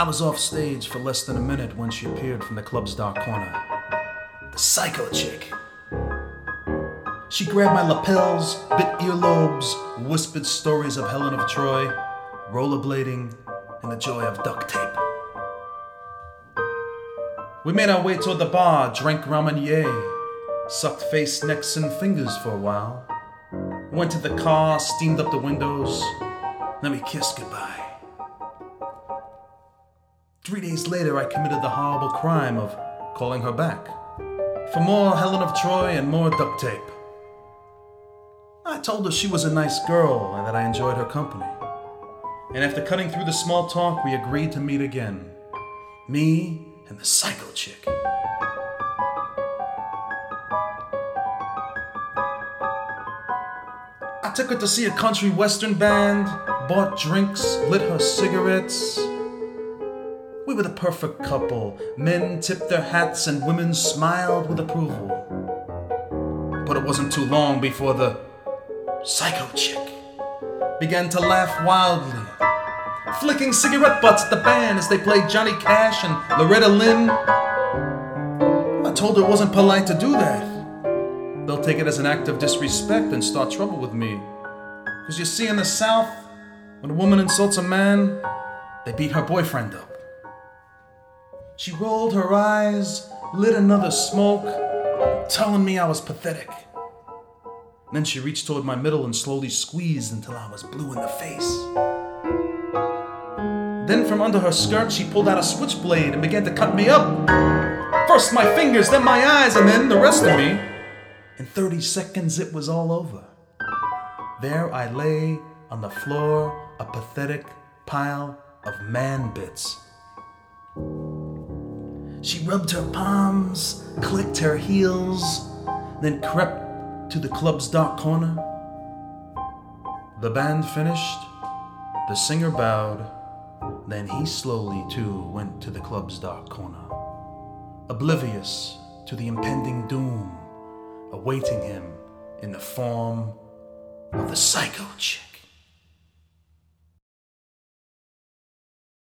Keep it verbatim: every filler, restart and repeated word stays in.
I was off stage for less than a minute when she appeared from the club's dark corner. The psycho chick. She grabbed my lapels, bit earlobes, whispered stories of Helen of Troy, rollerblading, and the joy of duct tape. We made our way toward the bar, drank Ramanier, sucked face, necks, and fingers for a while. Went to the car, steamed up the windows, then we kissed goodbye. Three days later, I committed the horrible crime of calling her back for more Helen of Troy and more duct tape. I told her she was a nice girl and that I enjoyed her company. And after cutting through the small talk, we agreed to meet again. Me and the psycho chick. I took her to see a country western band, bought drinks, lit her cigarettes. We were the perfect couple. Men tipped their hats and women smiled with approval. But it wasn't too long before the psycho chick began to laugh wildly, flicking cigarette butts at the band as they played Johnny Cash and Loretta Lynn. I told her it wasn't polite to do that. They'll take it as an act of disrespect and start trouble with me. Because you see, in the South, when a woman insults a man, they beat her boyfriend up. She rolled her eyes, lit another smoke, telling me I was pathetic. Then she reached toward my middle and slowly squeezed until I was blue in the face. Then from under her skirt, she pulled out a switchblade and began to cut me up. First my fingers, then my eyes, and then the rest of me. In thirty seconds, it was all over. There I lay on the floor, a pathetic pile of man bits. She rubbed her palms, clicked her heels, then crept to the club's dark corner. The band finished, the singer bowed, then he slowly too went to the club's dark corner, oblivious to the impending doom awaiting him in the form of the psycho chick.